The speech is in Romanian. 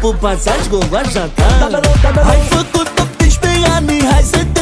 pupați-aș cu goaja ta. Ai făcut 18 ani, hai să